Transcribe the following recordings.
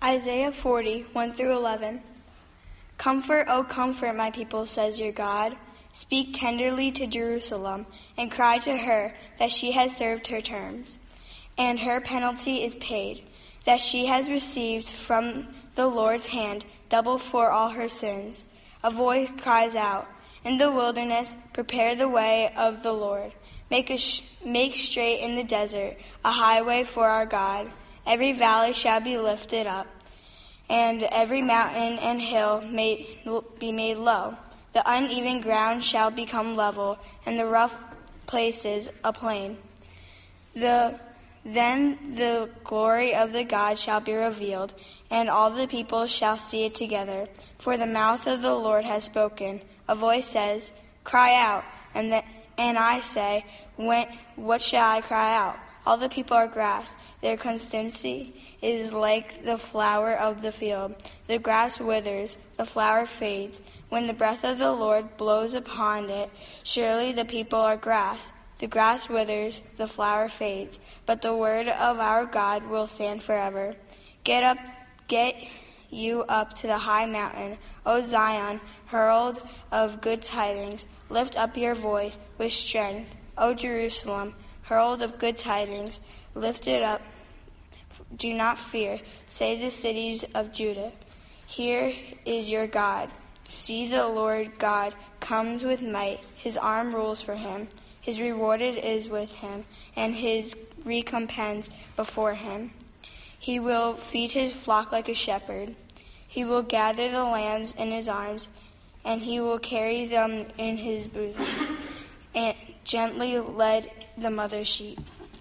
Isaiah 40, 1 through 11. Comfort, O comfort my people, says your God. Speak tenderly to Jerusalem, and cry to her that she has served her terms, and her penalty is paid, that she has received from the Lord's hand double for all her sins. A voice cries out, in the wilderness, prepare the way of the Lord. Make straight in the desert a highway for our God. Every valley shall be lifted up, and every mountain and hill be made low. The uneven ground shall become level, and the rough places a plain. Then the glory of the God shall be revealed, and all the people shall see it together. For the mouth of the Lord has spoken. A voice says, cry out. And I say, what shall I cry out? All the people are grass. Their constancy is like the flower of the field. The grass withers, the flower fades. When the breath of the Lord blows upon it, surely the people are grass. The grass withers, the flower fades, but the word of our God will stand forever. Get you up to the high mountain, O Zion, herald of good tidings. Lift up your voice with strength, O Jerusalem, herald of good tidings. Lift it up. Do not fear, say the cities of Judah. Here is your God. See, the Lord God comes with might. His arm rules for him. His reward is with him, and his recompense before him. He will feed his flock like a shepherd. He will gather the lambs in his arms, and he will carry them in his bosom, and gently lead the mother sheep.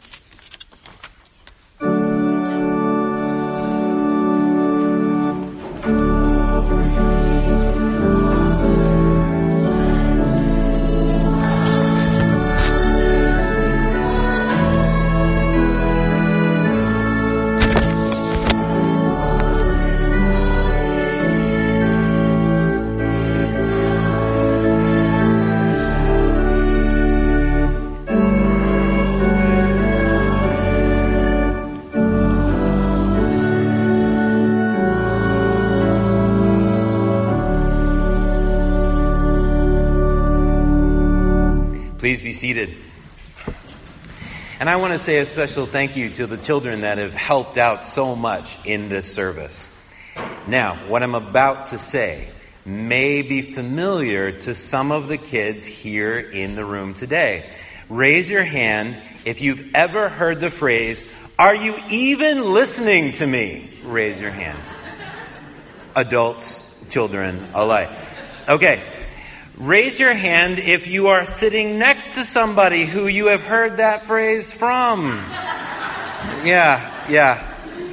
Please be seated. And I want to say a special thank you to the children that have helped out so much in this service. Now, what I'm about to say may be familiar to some of the kids here in the room today. Raise your hand if you've ever heard the phrase, "Are you even listening to me?" Raise your hand. Adults, children alike. Okay. Raise your hand if you are sitting next to somebody who you have heard that phrase from. Yeah.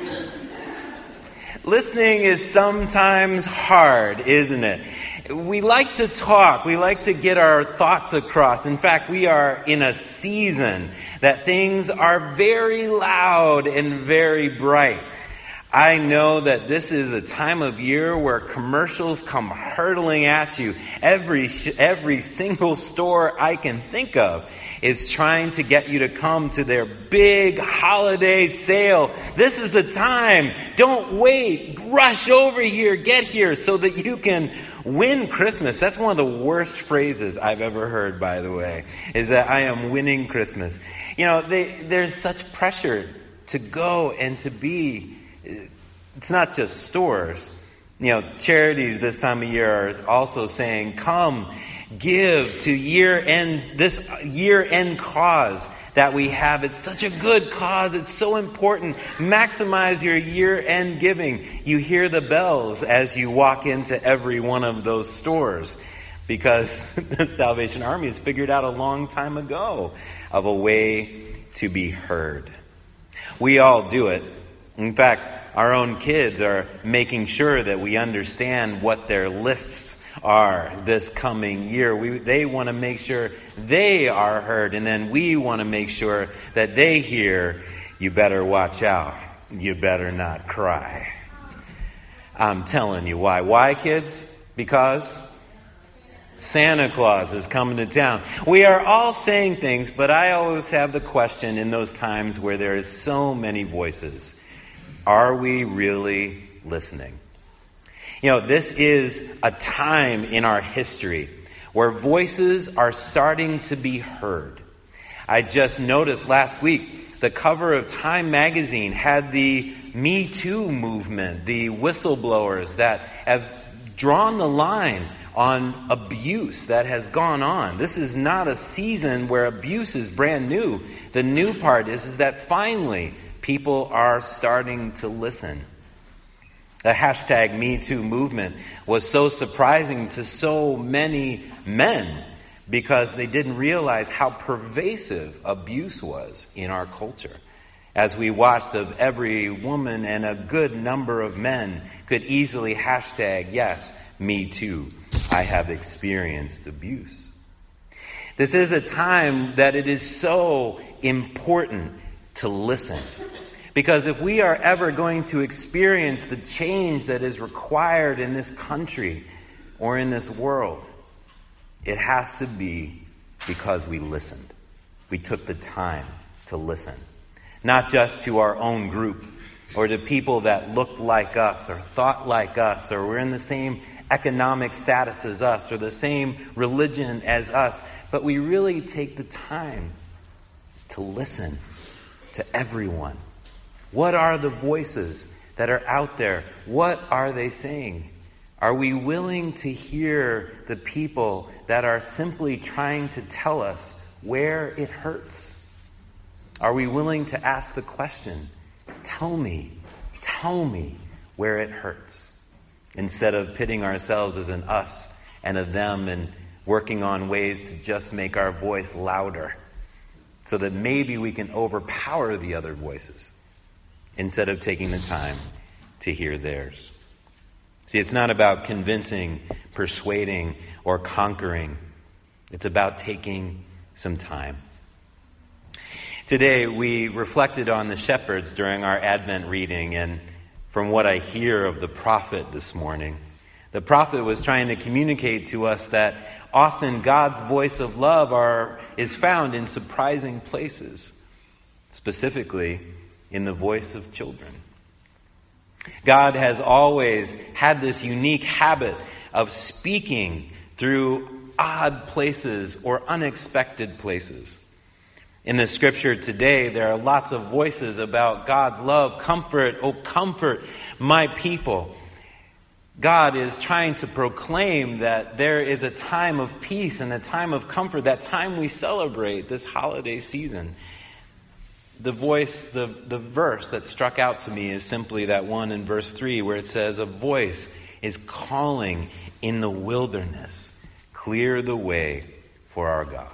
Listening is sometimes hard, isn't it? We like to talk. We like to get our thoughts across. In fact, we are in a season that things are very loud and very bright. I know that this is a time of year where commercials come hurtling at you. Every single store I can think of is trying to get you to come to their big holiday sale. This is the time. Don't wait. Rush over here. Get here so that you can win Christmas. That's one of the worst phrases I've ever heard, by the way, is that I am winning Christmas. You know, there's such pressure to go and to be. It's not just stores. You know, charities this time of year are also saying, come, give to this year-end cause that we have. It's such a good cause. It's so important. Maximize your year-end giving. You hear the bells as you walk into every one of those stores because the Salvation Army has figured out a long time ago of a way to be heard. We all do it. In fact, our own kids are making sure that we understand what their lists are this coming year. They want to make sure they are heard, and then we want to make sure that they hear, you better watch out. You better not cry. I'm telling you why. Why, kids? Because Santa Claus is coming to town. We are all saying things, but I always have the question in those times where there is so many voices. Are we really listening. This is a time in our history where voices are starting to be heard. I just noticed last week the cover of Time magazine had the Me Too movement, the whistleblowers that have drawn the line on abuse that has gone on. This is not a season where abuse is brand new. The new part is that finally people are starting to listen. The hashtag Me Too movement was so surprising to so many men because they didn't realize how pervasive abuse was in our culture. As we watched of every woman and a good number of men could easily hashtag, yes, me too. I have experienced abuse. This is a time that it is so important to listen. Because if we are ever going to experience the change that is required in this country or in this world, it has to be because we listened. We took the time to listen. Not just to our own group or to people that looked like us or thought like us or were in the same economic status as us or the same religion as us, but we really take the time to listen to everyone. What are the voices that are out there? What are they saying? Are we willing to hear the people that are simply trying to tell us where it hurts? Are we willing to ask the question, tell me where it hurts? Instead of pitting ourselves as an us and a them and working on ways to just make our voice louder so that maybe we can overpower the other voices instead of taking the time to hear theirs. See, it's not about convincing, persuading, or conquering. It's about taking some time. Today, we reflected on the shepherds during our Advent reading, and from what I hear of the prophet this morning, the prophet was trying to communicate to us that often God's voice of love is found in surprising places, specifically in the voice of children. God has always had this unique habit of speaking through odd places or unexpected places. In the scripture today, there are lots of voices about God's love. Comfort, oh comfort my people. God is trying to proclaim that there is a time of peace and a time of comfort, that time we celebrate this holiday season. The verse that struck out to me is simply that one in verse 3 where it says, a voice is calling in the wilderness, clear the way for our God.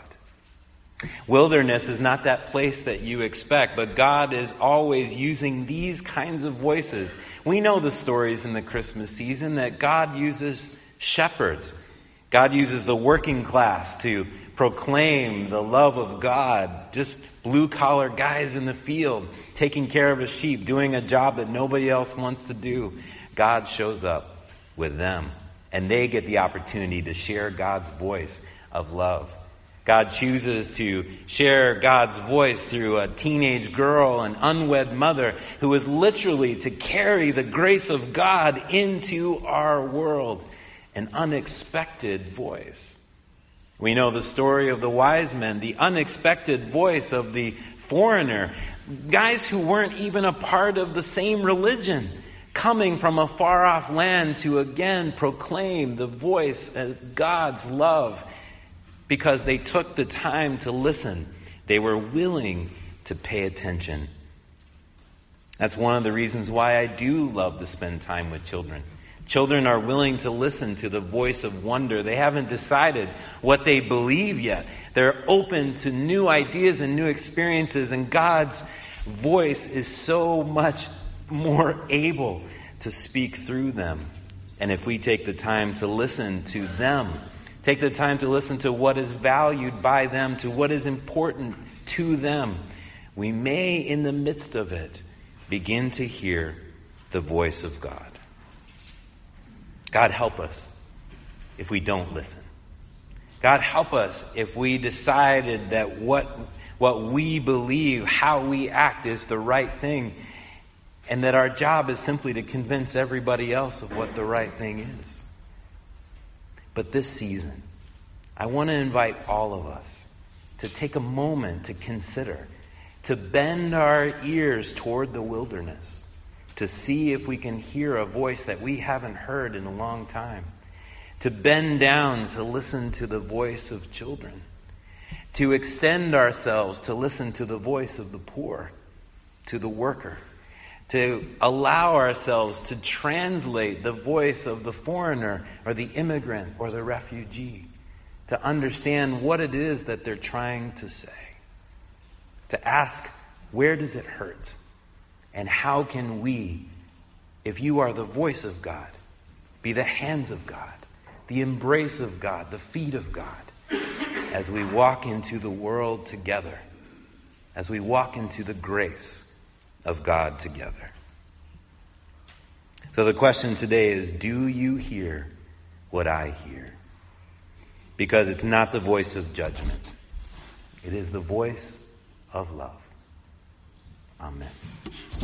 Wilderness is not that place that you expect, but God is always using these kinds of voices. We know the stories in the Christmas season that God uses shepherds. God uses the working class to proclaim the love of God. Just blue-collar guys in the field, taking care of his sheep, doing a job that nobody else wants to do. God shows up with them, and they get the opportunity to share God's voice of love. God chooses to share God's voice through a teenage girl, an unwed mother, who is literally to carry the grace of God into our world. An unexpected voice. We know the story of the wise men, the unexpected voice of the foreigner. Guys who weren't even a part of the same religion, coming from a far-off land to again proclaim the voice of God's love. Because they took the time to listen. They were willing to pay attention. That's one of the reasons why I do love to spend time with children. Children are willing to listen to the voice of wonder. They haven't decided what they believe yet. They're open to new ideas and new experiences, and God's voice is so much more able to speak through them. And if we take the time to listen to them, take the time to listen to what is valued by them, to what is important to them, we may, in the midst of it, begin to hear the voice of God. God help us if we don't listen. God help us if we decided that what we believe, how we act is the right thing, and that our job is simply to convince everybody else of what the right thing is. But this season, I want to invite all of us to take a moment to consider, to bend our ears toward the wilderness, to see if we can hear a voice that we haven't heard in a long time, to bend down to listen to the voice of children, to extend ourselves to listen to the voice of the poor, to the worker, to allow ourselves to translate the voice of the foreigner or the immigrant or the refugee, to understand what it is that they're trying to say, to ask, where does it hurt? And how can we, if you are the voice of God, be the hands of God, the embrace of God, the feet of God, as we walk into the world together, as we walk into the grace of God together. So the question today is, do you hear what I hear? Because it's not the voice of judgment. It is the voice of love. Amen.